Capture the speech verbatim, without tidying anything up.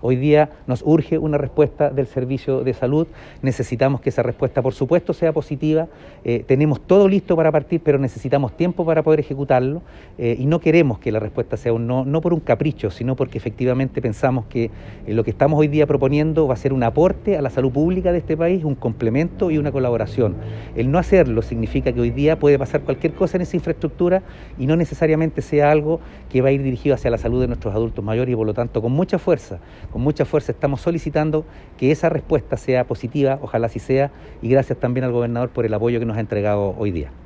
Hoy día nos urge una respuesta del Servicio de Salud, necesitamos que esa respuesta por supuesto sea positiva, eh, tenemos todo listo para partir, pero necesitamos tiempo para poder ejecutarlo eh, y no queremos que la respuesta sea un no, no por un capricho, sino porque efectivamente pensamos que eh, lo que estamos hoy día proponiendo va a ser un aporte a la salud pública de este país, un complemento y una colaboración. El no hacerlo significa que hoy día puede pasar cualquier cosa en esa infraestructura y no necesariamente sea algo que va a ir dirigido hacia la salud de nuestros adultos mayores y por lo tanto con mucha fuerza, con mucha fuerza estamos solicitando que esa respuesta sea positiva, ojalá así sea, y gracias también al gobernador por el apoyo que nos ha entregado hoy día.